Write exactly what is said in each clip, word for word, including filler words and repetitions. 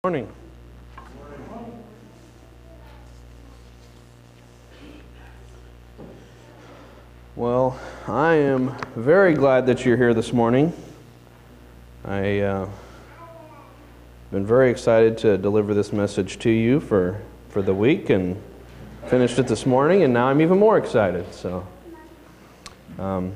Morning. Well, I am very glad that you're here this morning. I uh, been very excited to deliver this message to you for, for the week, and finished it this morning, and now I'm even more excited. So, um,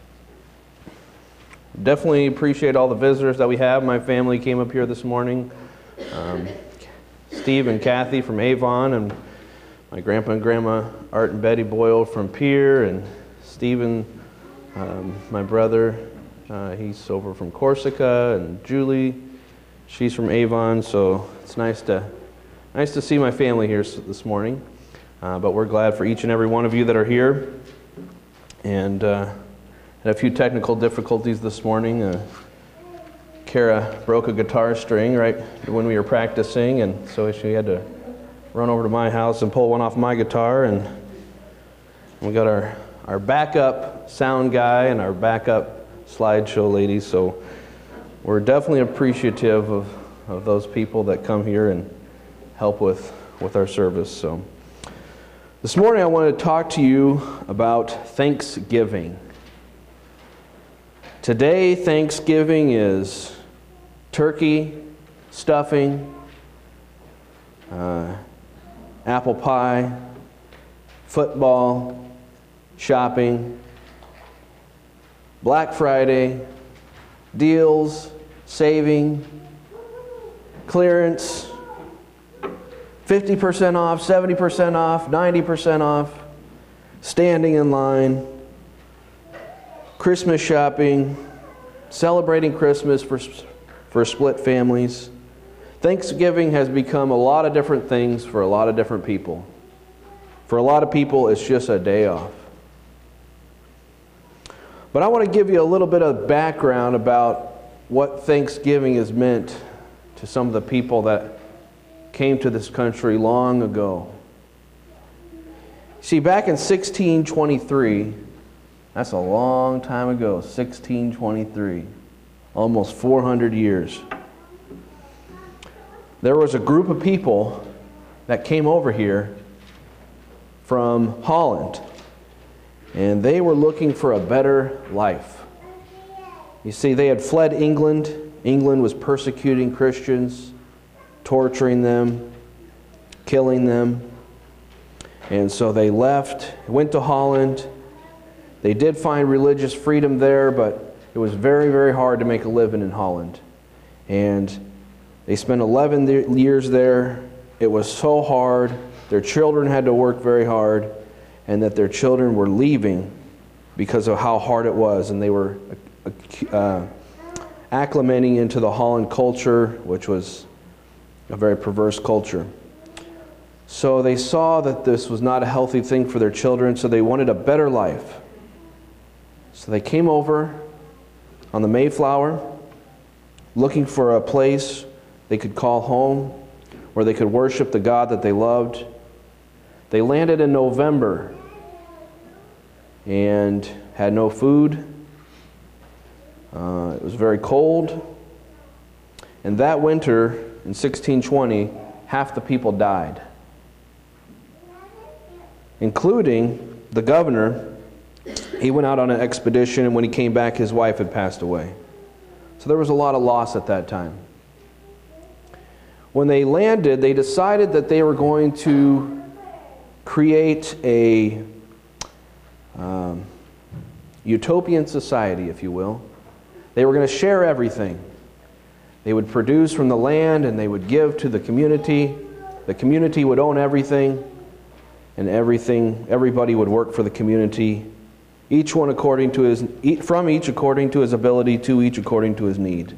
definitely appreciate all the visitors that we have. My family came up here this morning. Um, Steve and Kathy from Avon, and my grandpa and grandma Art and Betty Boyle from Pier, and Stephen, um, my brother, uh, he's over from Corsica, and Julie, she's from Avon. So it's nice to nice to see my family here this morning. Uh, but we're glad for each and every one of you that are here. And uh, had a few technical difficulties this morning. Uh, Kara broke a guitar string right when we were practicing, and so she had to run over to my house and pull one off my guitar. And we got our, our backup sound guy and our backup slideshow lady, so we're definitely appreciative of, of those people that come here and help with, with our service. So this morning I want to talk to you about Thanksgiving. Today, Thanksgiving is turkey, stuffing, uh, apple pie, football, shopping, Black Friday, deals, saving, clearance, fifty percent off, seventy percent off, ninety percent off, standing in line, Christmas shopping, celebrating Christmas for for split families. Thanksgiving has become a lot of different things for a lot of different people. For a lot of people, it's just a day off. But I want to give you a little bit of background about what Thanksgiving has meant to some of the people that came to this country long ago. See, back in sixteen twenty-three, that's a long time ago, sixteen twenty-three, almost four hundred years. There was a group of people that came over here from Holland, and they were looking for a better life. You see, they had fled England. England was persecuting Christians, torturing them, killing them. And so they left, went to Holland. They did find religious freedom there, but it was very, very hard to make a living in Holland. And they spent eleven years there. It was so hard. Their children had to work very hard, and that their children were leaving because of how hard it was. And they were uh, acclimating into the Holland culture, which was a very perverse culture. So they saw that this was not a healthy thing for their children, so they wanted a better life. So they came over on the Mayflower, looking for a place they could call home, where they could worship the God that they loved. They landed in November and had no food. Uh, it was very cold. And that winter, in sixteen twenty, half the people died, including the governor. He went out on an expedition, and when he came back, his wife had passed away. So there was a lot of loss at that time. When they landed, they decided that they were going to create a um, utopian society, if you will. They were going to share everything. They would produce from the land, and they would give to the community. The community would own everything, and everything, everybody would work for the community. Each one according to his, from each according to his ability, to each according to his need.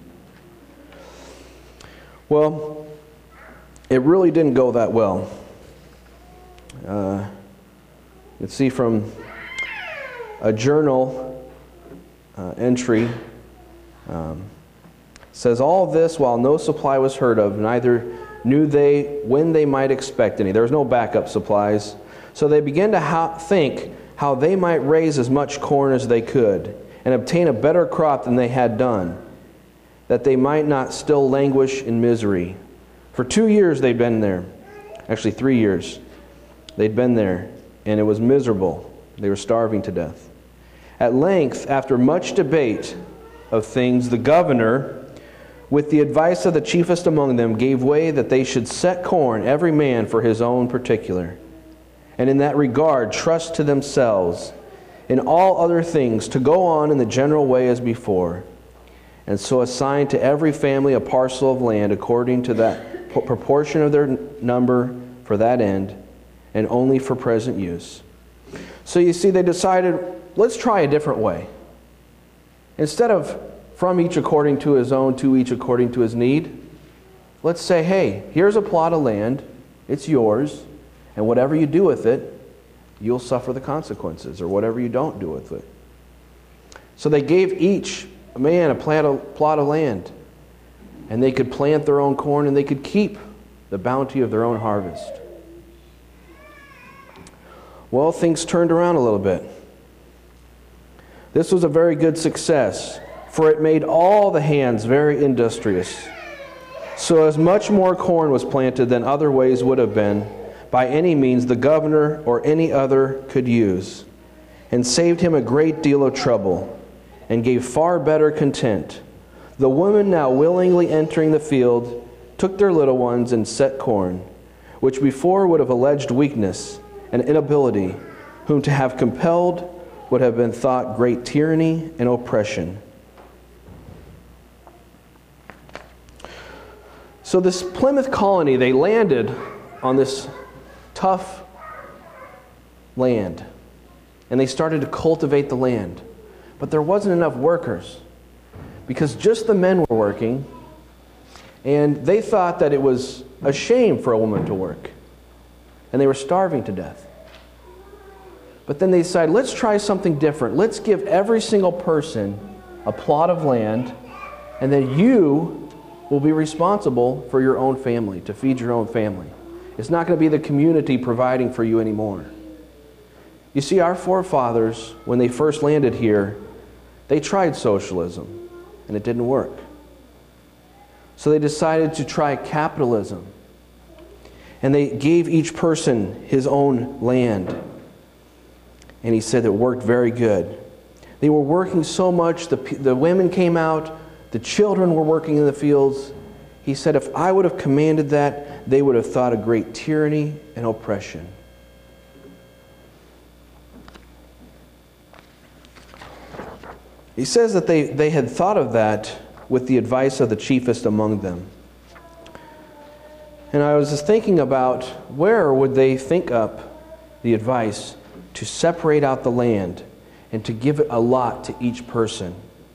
Well, it really didn't go that well. Uh, you can see from a journal uh, entry, um, says, all this while no supply was heard of, neither knew they when they might expect any. There was no backup supplies. So they began to ha- think how they might raise as much corn as they could and obtain a better crop than they had done, that they might not still languish in misery. For For two years they'd been there. Actually, three years. They'd been there, and it was miserable. They were starving to death. At length, after much debate of things, the governor, with the advice of the chiefest among them, gave way that they should set corn, every man for his own particular, and in that regard trust to themselves, in all other things to go on in the general way as before, and so assign to every family a parcel of land according to that proportion of their number for that end, and only for present use. So you see, they decided, let's try a different way. Instead of from each according to his own, to each according to his need, let's say, hey, here's a plot of land, it's yours, and whatever you do with it, you'll suffer the consequences, or whatever you don't do with it. So they gave each man a plot of land, and they could plant their own corn, and they could keep the bounty of their own harvest. Well, things turned around a little bit. This was a very good success, for it made all the hands very industrious. So as much more corn was planted than other ways would have been, by any means the governor or any other could use, and saved him a great deal of trouble, and gave far better content. The women now willingly entering the field took their little ones and set corn, which before would have alleged weakness and inability, whom to have compelled would have been thought great tyranny and oppression. So this Plymouth colony, they landed on this tough land, and they started to cultivate the land. But there wasn't enough workers, because just the men were working, and they thought that it was a shame for a woman to work, and they were starving to death. But then they decided, let's try something different. Let's give every single person a plot of land, and then you will be responsible for your own family, to feed your own family. It's not going to be the community providing for you anymore. You see, our forefathers, when they first landed here, they tried socialism, and it didn't work. So they decided to try capitalism, and they gave each person his own land. And he said it worked very good. They were working so much, the, the women came out, the children were working in the fields. He said if I would have commanded that, they would have thought a great tyranny and oppression. He says that they, they had thought of that with the advice of the chiefest among them. And I was just thinking about where would they think up the advice to separate out the land and to give it a lot to each person.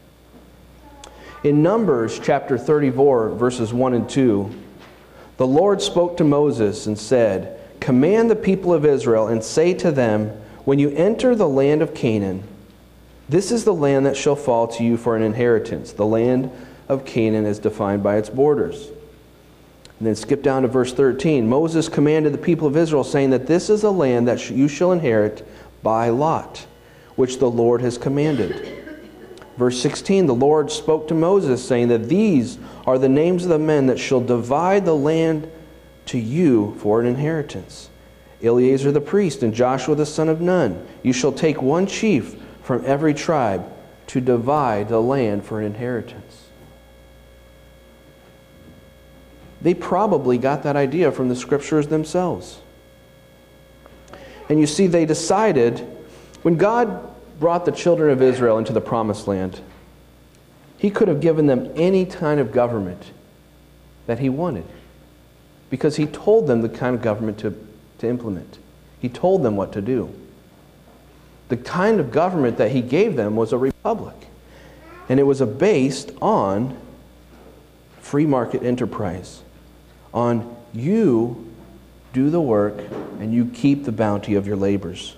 In Numbers chapter thirty-four, verses one and two, the Lord spoke to Moses and said, "Command the people of Israel and say to them, when you enter the land of Canaan, this is the land that shall fall to you for an inheritance. The land of Canaan is defined by its borders." And then skip down to verse thirteen. Moses commanded the people of Israel, saying that this is a land that you shall inherit by lot, which the Lord has commanded. Verse sixteen, the Lord spoke to Moses, saying that these are the names of the men that shall divide the land to you for an inheritance. Eleazar the priest and Joshua the son of Nun. You shall take one chief from every tribe to divide the land for an inheritance. They probably got that idea from the scriptures themselves. And you see, they decided, when God brought the children of Israel into the promised land, He could have given them any kind of government that He wanted, because He told them the kind of government to, to implement. He told them what to do. The kind of government that He gave them was a republic, and it was a based on free market enterprise, on you do the work and you keep the bounty of your labors.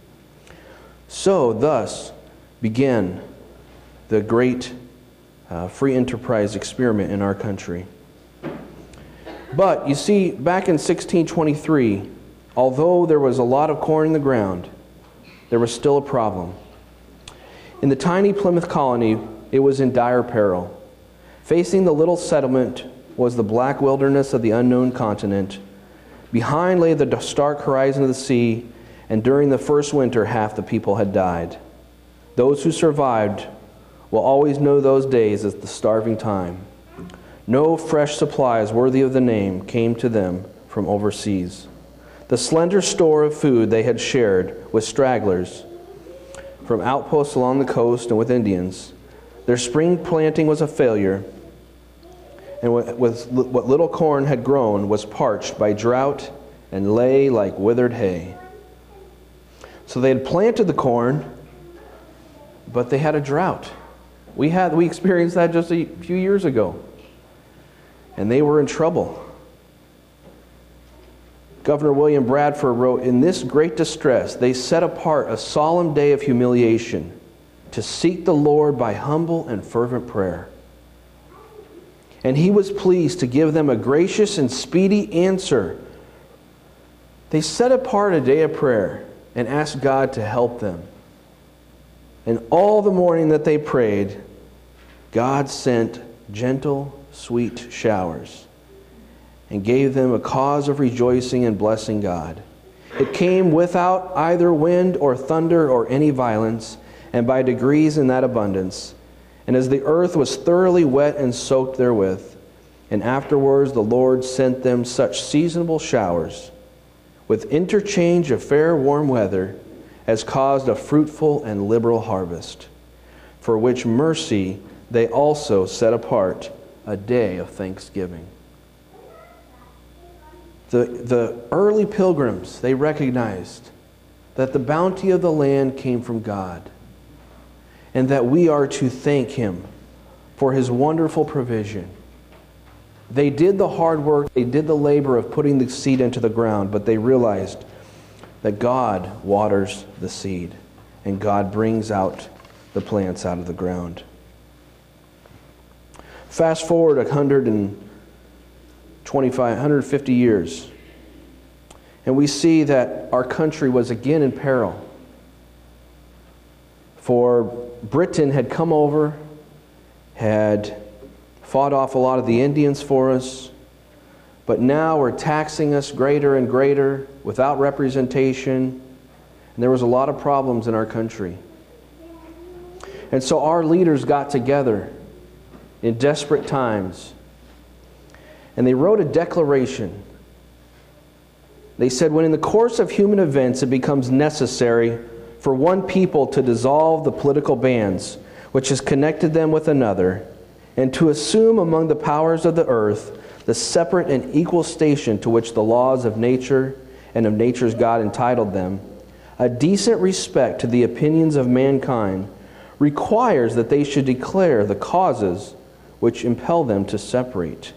So thus began the great uh, free enterprise experiment in our country. But you see, back in sixteen twenty-three, although there was a lot of corn in the ground, there was still a problem. In the tiny Plymouth colony, it was in dire peril. Facing the little settlement was the black wilderness of the unknown continent. Behind lay the stark horizon of the sea, and during the first winter half the people had died. Those who survived will always know those days as the starving time. No fresh supplies worthy of the name came to them from overseas. The slender store of food they had shared with stragglers from outposts along the coast and with Indians. Their spring planting was a failure, and with what little corn had grown was parched by drought and lay like withered hay. So they had planted the corn, but they had a drought. We had we experienced that just a few years ago, and they were in trouble. Governor William Bradford wrote, "In this great distress, they set apart a solemn day of humiliation to seek the Lord by humble and fervent prayer. And he was pleased to give them a gracious and speedy answer." They set apart a day of prayer and asked God to help them. And all the morning that they prayed, God sent gentle, sweet showers and gave them a cause of rejoicing and blessing God. It came without either wind or thunder or any violence, and by degrees in that abundance. And as the earth was thoroughly wet and soaked therewith, and afterwards the Lord sent them such seasonable showers, with interchange of fair warm weather, as caused a fruitful and liberal harvest, for which mercy they also set apart a day of thanksgiving. The, the early pilgrims, they recognized that the bounty of the land came from God, and that we are to thank Him for His wonderful provision. They did the hard work, they did the labor of putting the seed into the ground, but they realized that God waters the seed, and God brings out the plants out of the ground. Fast forward one hundred twenty-five, one hundred fifty years, and we see that our country was again in peril. For Britain had come over, had fought off a lot of the Indians for us, but now were taxing us greater and greater without representation, and there was a lot of problems in our country. And so our leaders got together in desperate times, and they wrote a declaration. They said, when in the course of human events it becomes necessary for one people to dissolve the political bands which has connected them with another, and to assume among the powers of the earth the separate and equal station to which the laws of nature and of nature's God entitled them, a decent respect to the opinions of mankind requires that they should declare the causes which impel them to separate.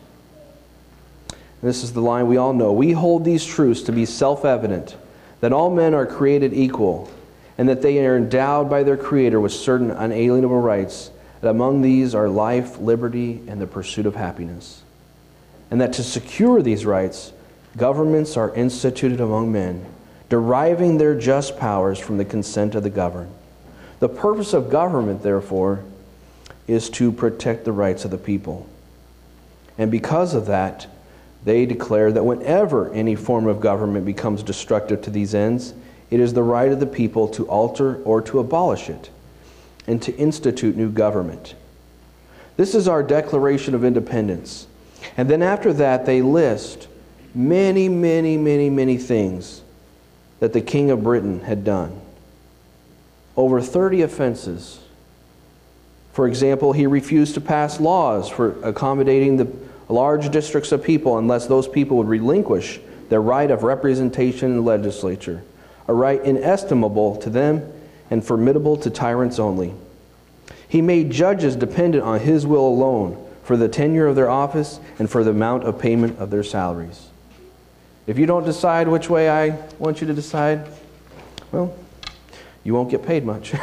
This is the line we all know. We hold these truths to be self-evident, that all men are created equal, and that they are endowed by their Creator with certain unalienable rights, that among these are life, liberty, and the pursuit of happiness. And that to secure these rights, governments are instituted among men, deriving their just powers from the consent of the governed. The purpose of government, therefore, is to protect the rights of the people. And because of that, they declare that whenever any form of government becomes destructive to these ends, it is the right of the people to alter or to abolish it, and to institute new government. This is our Declaration of Independence. And then after that, they list many, many, many, many things that the King of Britain had done. Over thirty offenses. For example, he refused to pass laws for accommodating the large districts of people unless those people would relinquish their right of representation in the legislature, a right inestimable to them and formidable to tyrants only. He made judges dependent on his will alone for the tenure of their office and for the amount of payment of their salaries. If you don't decide which way I want you to decide, well, you won't get paid much.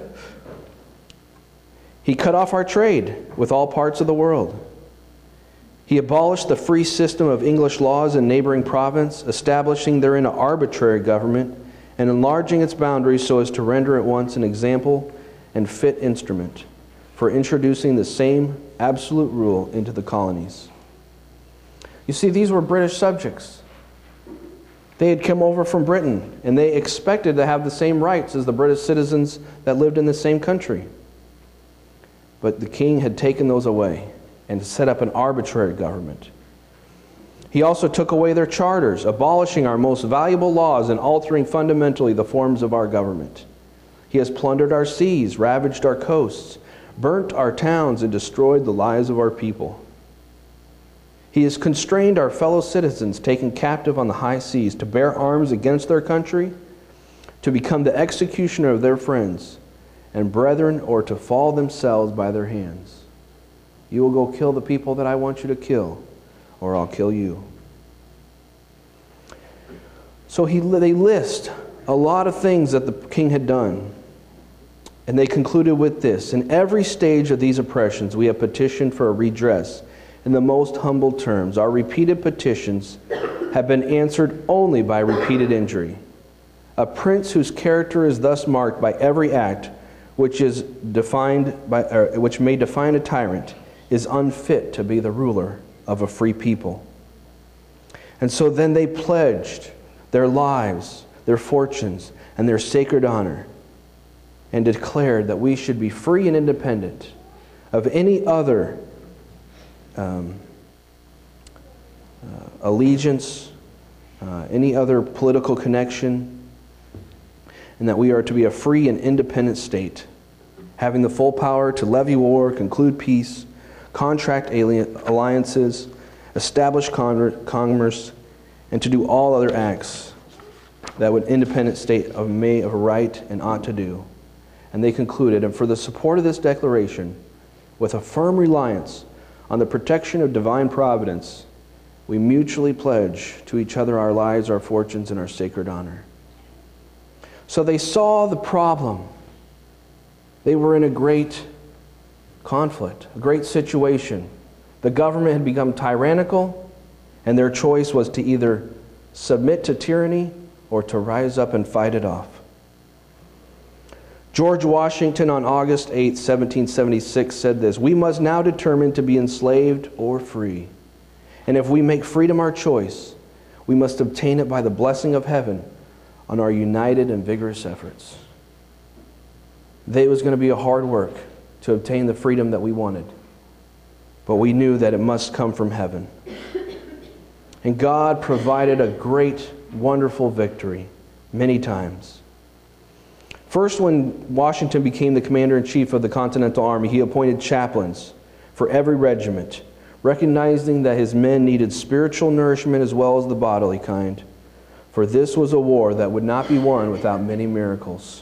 He cut off our trade with all parts of the world. He abolished the free system of English laws in neighboring province, establishing therein an arbitrary government and enlarging its boundaries so as to render it once an example and fit instrument for introducing the same absolute rule into the colonies. You see, these were British subjects. They had come over from Britain, and they expected to have the same rights as the British citizens that lived in the same country. But the king had taken those away and set up an arbitrary government. He also took away their charters, abolishing our most valuable laws and altering fundamentally the forms of our government. He has plundered our seas, ravaged our coasts, burnt our towns, and destroyed the lives of our people. He has constrained our fellow citizens taken captive on the high seas to bear arms against their country, to become the executioner of their friends and brethren, or to fall themselves by their hands. You will go kill the people that I want you to kill, or I'll kill you. So he, they list a lot of things that the king had done. And they concluded with this: in every stage of these oppressions, we have petitioned for a redress in the most humble terms. Our repeated petitions have been answered only by repeated injury. A prince whose character is thus marked by every act which is defined by, or which may define a tyrant, is unfit to be the ruler of a free people. And so then they pledged their lives, their fortunes, and their sacred honor, and declared that we should be free and independent of any other um, uh, allegiance, uh, any other political connection, and that we are to be a free and independent state, having the full power to levy war, conclude peace, contract alliances, establish commerce, and to do all other acts that an independent state of may of right and ought to do. And they concluded, and for the support of this declaration, with a firm reliance on the protection of divine providence, we mutually pledge to each other our lives, our fortunes, and our sacred honor. So they saw the problem. They were in a great conflict, a great situation. The government had become tyrannical, and their choice was to either submit to tyranny or to rise up and fight it off. George Washington on August eighth, seventeen seventy-six said this: "We must now determine to be enslaved or free. And if we make freedom our choice, we must obtain it by the blessing of heaven on our united and vigorous efforts." It was going to be a hard work to obtain the freedom that we wanted, but we knew that it must come from heaven. And God provided a great, wonderful victory many times. First, when Washington became the commander-in-chief of the Continental Army, he appointed chaplains for every regiment, recognizing that his men needed spiritual nourishment as well as the bodily kind. For this was a war that would not be won without many miracles.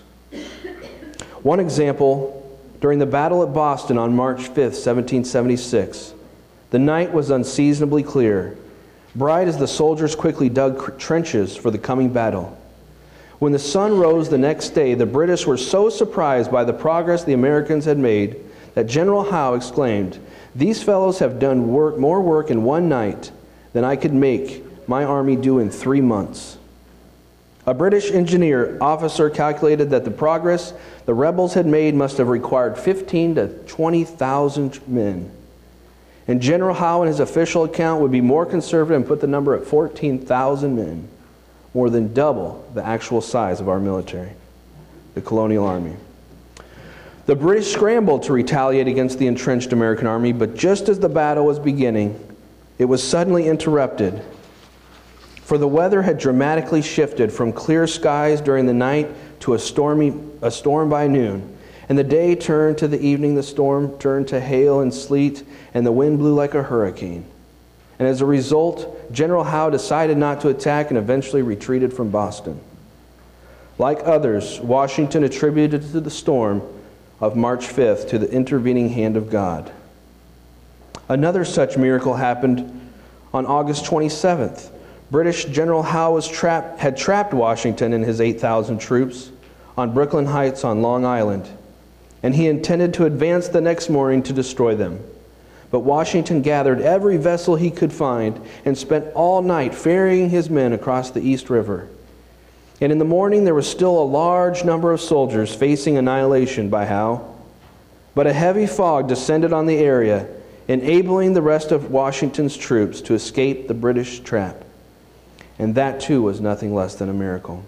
One example, during the battle at Boston on March fifth, seventeen seventy-six, the night was unseasonably clear, bright as the soldiers quickly dug trenches for the coming battle. When the sun rose the next day, the British were so surprised by the progress the Americans had made that General Howe exclaimed, "These fellows have done work, more work in one night than I could make my army do in three months." A British engineer officer calculated that the progress the rebels had made must have required fifteen to twenty thousand men. And General Howe, in his official account, would be more conservative and put the number at fourteen thousand men, more than double the actual size of our military, the colonial army. The British scrambled to retaliate against the entrenched American army, but just as the battle was beginning, it was suddenly interrupted. For the weather had dramatically shifted from clear skies during the night to a stormy, a storm by noon. And the day turned to the evening, the storm turned to hail and sleet, and the wind blew like a hurricane. And as a result, General Howe decided not to attack and eventually retreated from Boston. Like others, Washington attributed to the storm of March fifth to the intervening hand of God. Another such miracle happened on August twenty-seventh. British General Howe was trapped, had trapped Washington and his eight thousand troops on Brooklyn Heights on Long Island, and he intended to advance the next morning to destroy them. But Washington gathered every vessel he could find and spent all night ferrying his men across the East River. And in the morning there was still a large number of soldiers facing annihilation by Howe. But a heavy fog descended on the area, enabling the rest of Washington's troops to escape the British trap. And that too was nothing less than a miracle.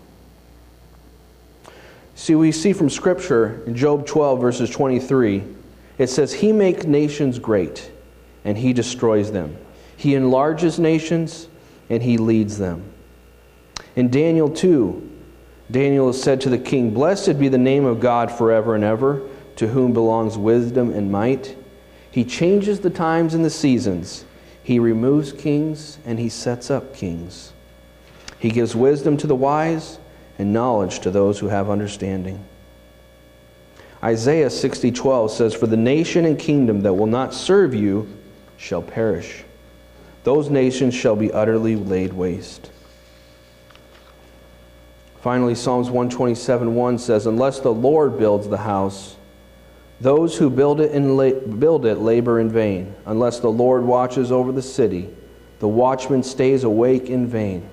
See, we see from Scripture in Job twelve, verses twenty-three, it says, He makes nations great, and He destroys them. He enlarges nations, and He leads them. In Daniel two, Daniel said to the king, Blessed be the name of God forever and ever, to whom belongs wisdom and might. He changes the times and the seasons. He removes kings, and He sets up kings. He gives wisdom to the wise, and knowledge to those who have understanding. Isaiah sixty twelve says, For the nation and kingdom that will not serve you shall perish. Those nations shall be utterly laid waste. Finally, Psalms one twenty-seven one says, Unless the Lord builds the house, those who build it, and la- build it labor in vain. Unless the Lord watches over the city, the watchman stays awake in vain.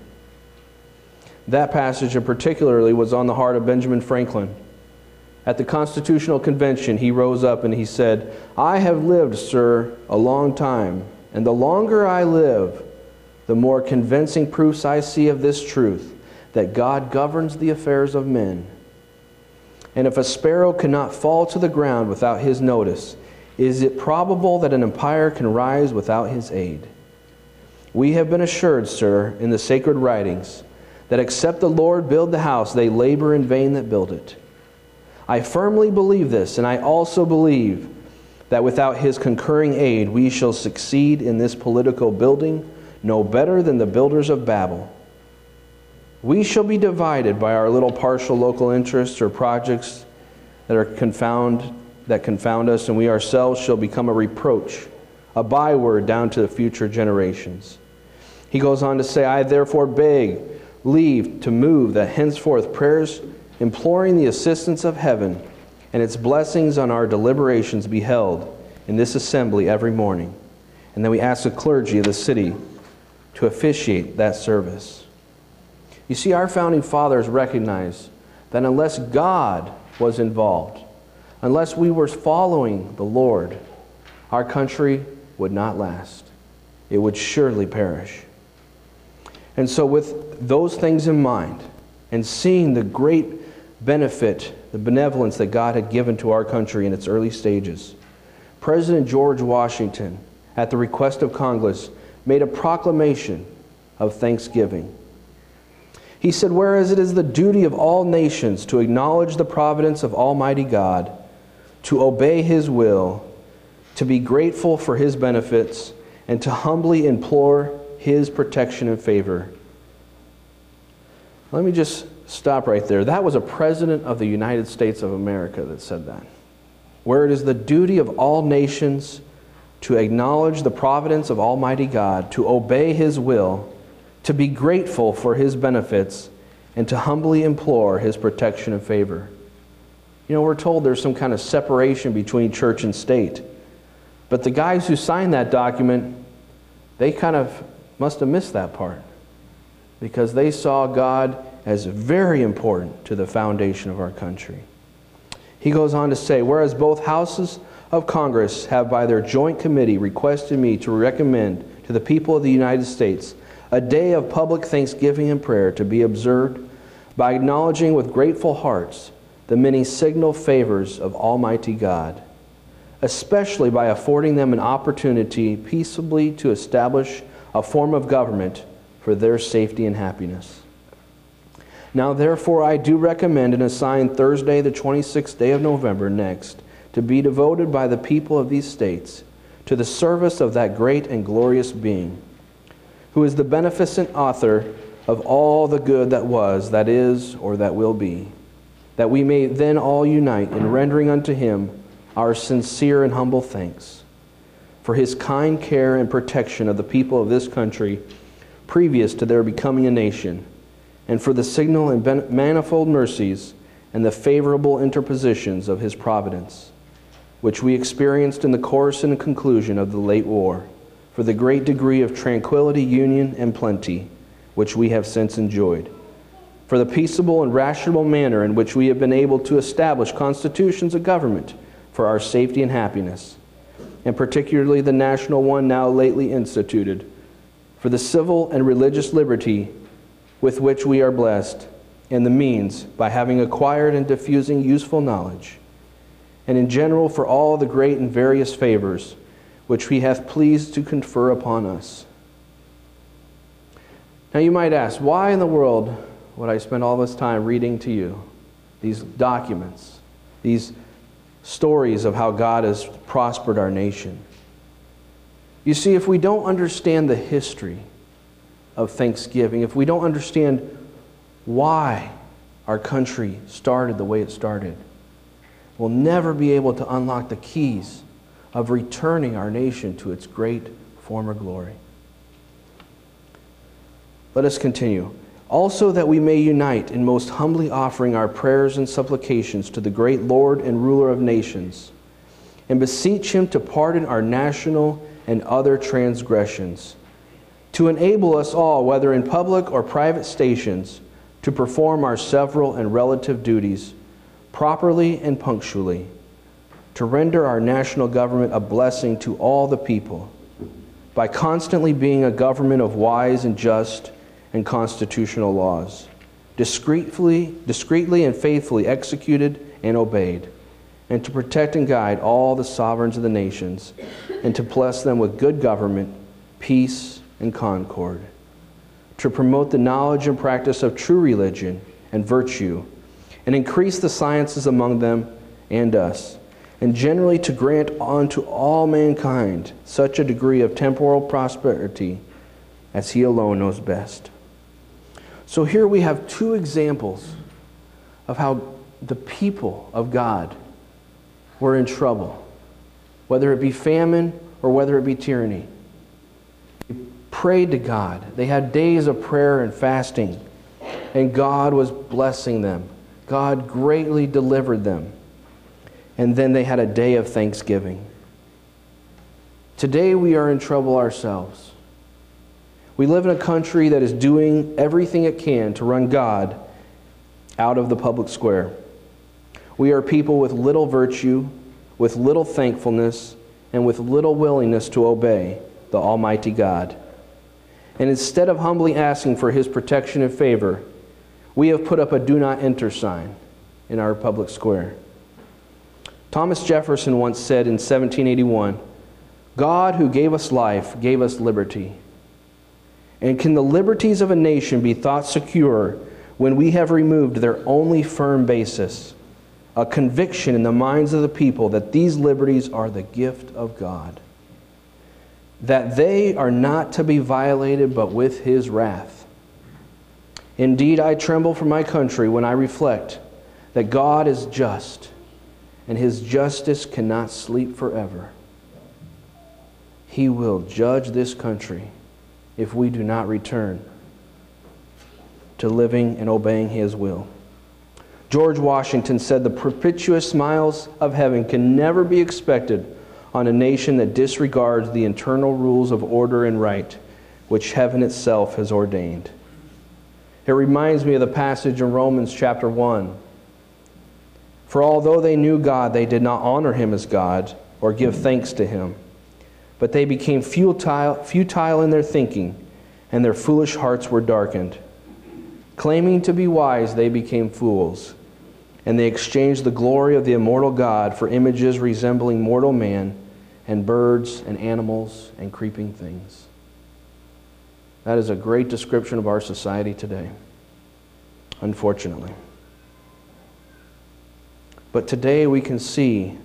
That passage in particularly was on the heart of Benjamin Franklin. At the Constitutional Convention, he rose up and he said, I have lived, sir, a long time, and the longer I live, the more convincing proofs I see of this truth, that God governs the affairs of men. And if a sparrow cannot fall to the ground without His notice, is it probable that an empire can rise without His aid? We have been assured, sir, in the sacred writings, that except the Lord build the house, they labor in vain that build it. I firmly believe this, and I also believe that without His concurring aid, we shall succeed in this political building no better than the builders of Babel. We shall be divided by our little partial local interests or projects that are confound, that confound us, and we ourselves shall become a reproach, a byword down to the future generations. He goes on to say, I therefore beg leave to move that henceforth prayers imploring the assistance of heaven and its blessings on our deliberations be held in this assembly every morning. And then we ask the clergy of the city to officiate that service. You see, our founding fathers recognized that unless God was involved, unless we were following the Lord, our country would not last. It would surely perish. And so with those things in mind, and seeing the great benefit, the benevolence that God had given to our country in its early stages, President George Washington, at the request of Congress, made a proclamation of thanksgiving. He said, Whereas it is the duty of all nations to acknowledge the providence of Almighty God, to obey His will, to be grateful for His benefits, and to humbly implore His protection and favor. Let me just stop right there. That was a president of the United States of America that said that. Where it is the duty of all nations to acknowledge the providence of Almighty God, to obey His will, to be grateful for His benefits, and to humbly implore His protection and favor. You know, we're told there's some kind of separation between church and state. But the guys who signed that document, they kind of must have missed that part, because they saw God as very important to the foundation of our country. He goes on to say, Whereas both houses of Congress have by their joint committee requested me to recommend to the people of the United States a day of public thanksgiving and prayer to be observed by acknowledging with grateful hearts the many signal favors of Almighty God, especially by affording them an opportunity peaceably to establish a form of government for their safety and happiness. Now therefore I do recommend and assign Thursday the twenty-sixth day of November next to be devoted by the people of these states to the service of that great and glorious being, who is the beneficent author of all the good that was, that is, or that will be, that we may then all unite in rendering unto Him our sincere and humble thanks for His kind care and protection of the people of this country previous to their becoming a nation, and for the signal and manifold mercies and the favorable interpositions of His providence, which we experienced in the course and conclusion of the late war, for the great degree of tranquility, union, and plenty, which we have since enjoyed, for the peaceable and rational manner in which we have been able to establish constitutions of government for our safety and happiness, and particularly the national one now lately instituted, for the civil and religious liberty with which we are blessed, and the means, by having acquired and diffusing useful knowledge, and in general for all the great and various favors which he hath pleased to confer upon us. Now you might ask, why in the world would I spend all this time reading to you these documents, these stories of how God has prospered our nation? You see, if we don't understand the history of Thanksgiving, if we don't understand why our country started the way it started, we'll never be able to unlock the keys of returning our nation to its great former glory. Let us continue. Also that we may unite in most humbly offering our prayers and supplications to the great Lord and ruler of nations, and beseech him to pardon our national and other transgressions, to enable us all, whether in public or private stations, to perform our several and relative duties properly and punctually, to render our national government a blessing to all the people, by constantly being a government of wise and just and constitutional laws, discreetly, discreetly and faithfully executed and obeyed, and to protect and guide all the sovereigns of the nations, and to bless them with good government, peace, and concord, to promote the knowledge and practice of true religion and virtue, and increase the sciences among them and us, and generally to grant unto all mankind such a degree of temporal prosperity as he alone knows best. So here we have two examples of how the people of God were in trouble, whether it be famine or whether it be tyranny. They prayed to God. They had days of prayer and fasting, and God was blessing them. God greatly delivered them. And then they had a day of thanksgiving. Today we are in trouble ourselves. We live in a country that is doing everything it can to run God out of the public square. We are people with little virtue, with little thankfulness, and with little willingness to obey the Almighty God. And instead of humbly asking for his protection and favor, we have put up a do not enter sign in our public square. Thomas Jefferson once said in seventeen eighty-one, "God who gave us life gave us liberty. And can the liberties of a nation be thought secure when we have removed their only firm basis, a conviction in the minds of the people that these liberties are the gift of God, that they are not to be violated but with his wrath? Indeed, I tremble for my country when I reflect that God is just, and his justice cannot sleep forever. He will judge this country if we do not return to living and obeying his will." George Washington said, "The propitious smiles of heaven can never be expected on a nation that disregards the internal rules of order and right, which heaven itself has ordained." It reminds me of the passage in Romans chapter one. "For although they knew God, they did not honor him as God or give thanks to him. But they became futile, futile in their thinking, and their foolish hearts were darkened. Claiming to be wise, they became fools, and they exchanged the glory of the immortal God for images resembling mortal man, and birds and animals and creeping things." That is a great description of our society today, unfortunately. But today we can see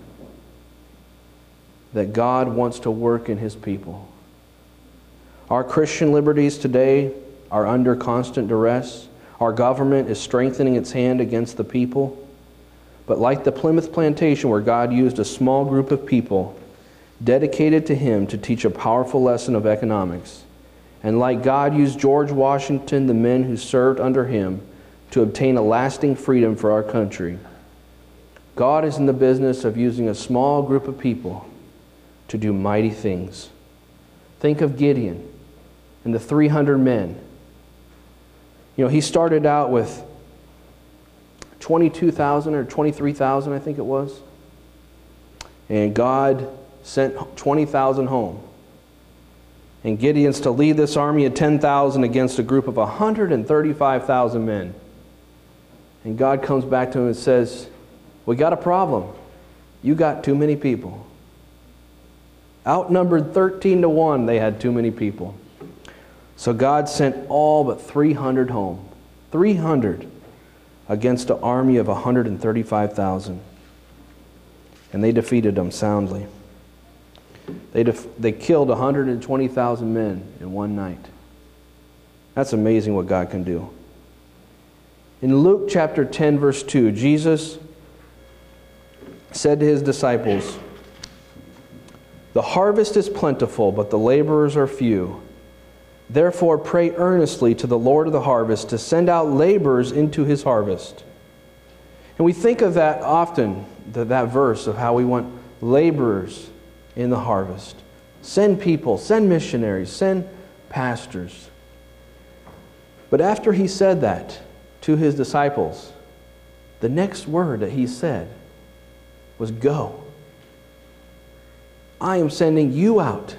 that God wants to work in his people. Our Christian liberties today are under constant duress. Our government is strengthening its hand against the people. But like the Plymouth Plantation, where God used a small group of people dedicated to him to teach a powerful lesson of economics, and like God used George Washington, the men who served under him, to obtain a lasting freedom for our country, God is in the business of using a small group of people to do mighty things. Think of Gideon and the three hundred men. You know, he started out with twenty-two thousand or twenty-three thousand, I think it was. And God sent twenty thousand home. And Gideon's to lead this army of ten thousand against a group of one hundred thirty-five thousand men. And God comes back to him and says, we got a problem. You got too many people. Outnumbered thirteen to one, they had too many people. So God sent all but three hundred home. three hundred against an army of one hundred thirty-five thousand. And they defeated them soundly. They, def- they killed one hundred twenty thousand men in one night. That's amazing what God can do. In Luke chapter ten, verse two, Jesus said to his disciples, the harvest is plentiful, but the laborers are few. Therefore pray earnestly to the Lord of the harvest to send out laborers into his harvest. And we think of that often, that, that verse of how we want laborers in the harvest. Send people, send missionaries, send pastors. But after he said that to his disciples, the next word that he said was go. I am sending you out.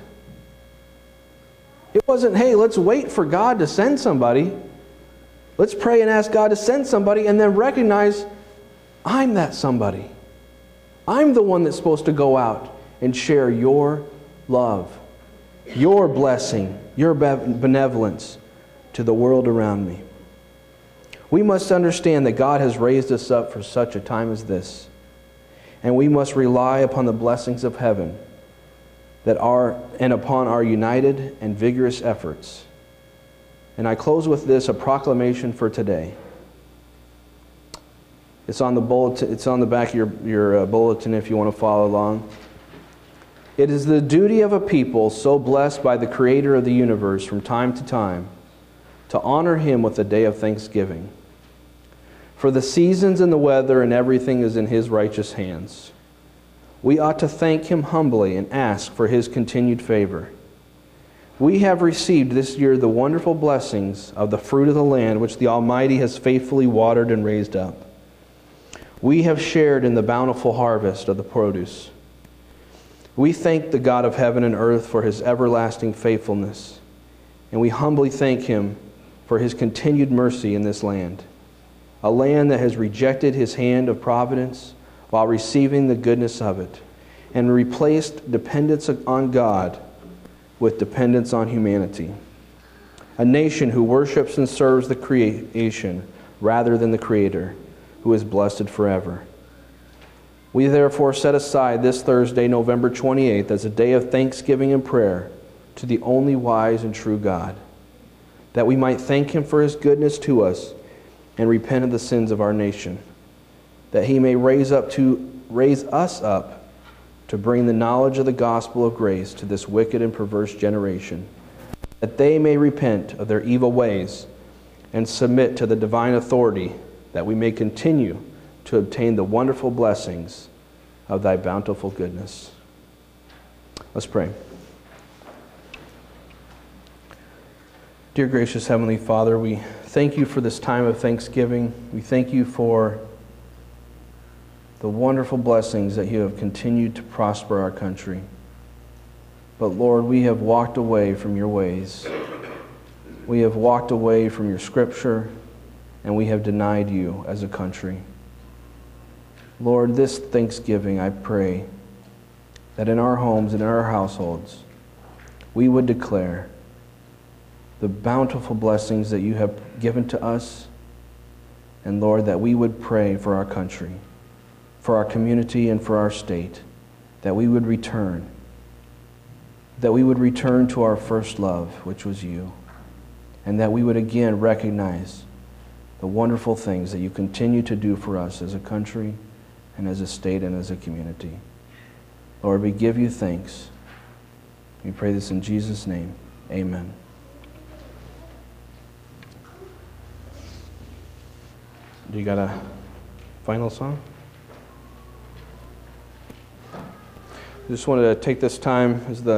It wasn't, hey, let's wait for God to send somebody. Let's pray and ask God to send somebody and then recognize I'm that somebody. I'm the one that's supposed to go out and share your love, your blessing, your benevolence to the world around me. We must understand that God has raised us up for such a time as this. And we must rely upon the blessings of heaven that are and upon our united and vigorous efforts. And I close with this, a proclamation for today. It's on the bulletin, it's on the back of your, your uh, bulletin if you want to follow along. It is the duty of a people so blessed by the Creator of the universe from time to time to honor Him with a day of thanksgiving. For the seasons and the weather and everything is in His righteous hands. We ought to thank Him humbly and ask for His continued favor. We have received this year the wonderful blessings of the fruit of the land which the Almighty has faithfully watered and raised up. We have shared in the bountiful harvest of the produce. We thank the God of heaven and earth for His everlasting faithfulness, and we humbly thank Him for His continued mercy in this land, a land that has rejected His hand of providence while receiving the goodness of it, and replaced dependence on God with dependence on humanity. A nation who worships and serves the creation rather than the Creator, who is blessed forever. We therefore set aside this Thursday, November twenty-eighth, as a day of thanksgiving and prayer to the only wise and true God, that we might thank Him for His goodness to us and repent of the sins of our nation, that He may raise up to raise us up to bring the knowledge of the gospel of grace to this wicked and perverse generation, that they may repent of their evil ways and submit to the divine authority, that we may continue to obtain the wonderful blessings of Thy bountiful goodness. Let's pray. Dear gracious Heavenly Father, we thank You for this time of thanksgiving. We thank You for the wonderful blessings that You have continued to prosper our country. But Lord, we have walked away from Your ways. We have walked away from Your Scripture, and we have denied You as a country. Lord, this Thanksgiving, I pray that in our homes and in our households, we would declare the bountiful blessings that You have given to us, and Lord, that we would pray for our country, for our community, and for our state, that we would return, that we would return to our first love, which was You, and that we would again recognize the wonderful things that You continue to do for us as a country and as a state and as a community. Lord, we give You thanks. We pray this in Jesus' name. Amen. Do you got a final song? I just wanted to take this time as the